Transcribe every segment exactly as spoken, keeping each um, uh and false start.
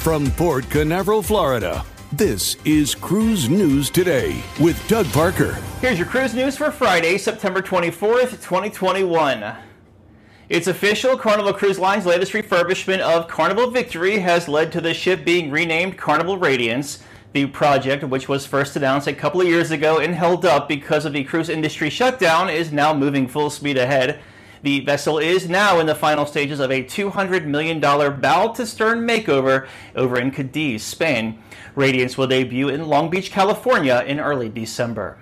From Port Canaveral, Florida, this is Cruise News Today with Doug Parker. Here's your cruise news for Friday, September twenty-fourth, twenty twenty-one. It's official, Carnival Cruise Line's latest refurbishment of Carnival Victory has led to the ship being renamed Carnival Radiance. The project, which was first announced a couple of years ago and held up because of the cruise industry shutdown, is now moving full speed ahead. The vessel is now in the final stages of a two hundred million dollars bow-to-stern makeover over in Cadiz, Spain. Radiance will debut in Long Beach, California in early December.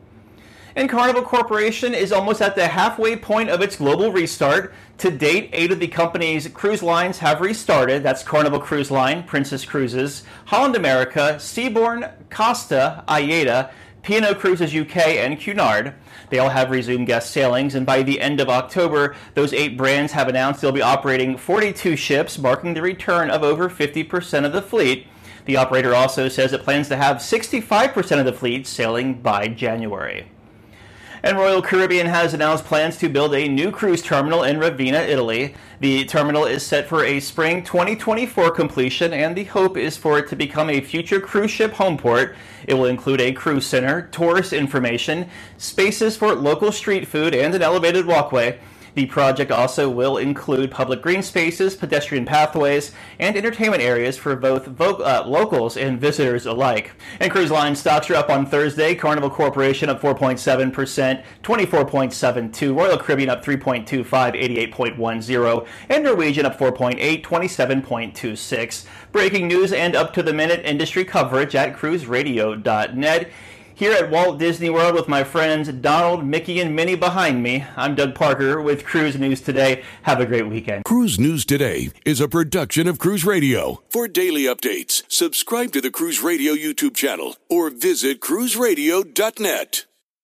And Carnival Corporation is almost at the halfway point of its global restart. To date, eight of the company's cruise lines have restarted. That's Carnival Cruise Line, Princess Cruises, Holland America, Seabourn, Costa, AIDA, P and O Cruises U K, and Cunard. They all have resumed guest sailings, and by the end of October, those eight brands have announced they'll be operating forty-two ships, marking the return of over fifty percent of the fleet. The operator also says it plans to have sixty-five percent of the fleet sailing by January. And Royal Caribbean has announced plans to build a new cruise terminal in Ravenna, Italy. The terminal is set for a spring twenty twenty-four completion, and the hope is for it to become a future cruise ship home port. It will include a cruise center, tourist information, spaces for local street food, and an elevated walkway. The project also will include public green spaces, pedestrian pathways, and entertainment areas for both vo- uh, locals and visitors alike. And cruise line stocks are up on Thursday. Carnival Corporation up four point seven percent, twenty-four point seven two. Royal Caribbean up three point two five, eighty-eight point one zero. And Norwegian up four point eight, twenty-seven point two six. Breaking news and up-to-the-minute industry coverage at cruise radio dot net. Here at Walt Disney World with my friends Donald, Mickey, and Minnie behind me, I'm Doug Parker with Cruise News Today. Have a great weekend. Cruise News Today is a production of Cruise Radio. For daily updates, subscribe to the Cruise Radio YouTube channel or visit cruise radio dot net.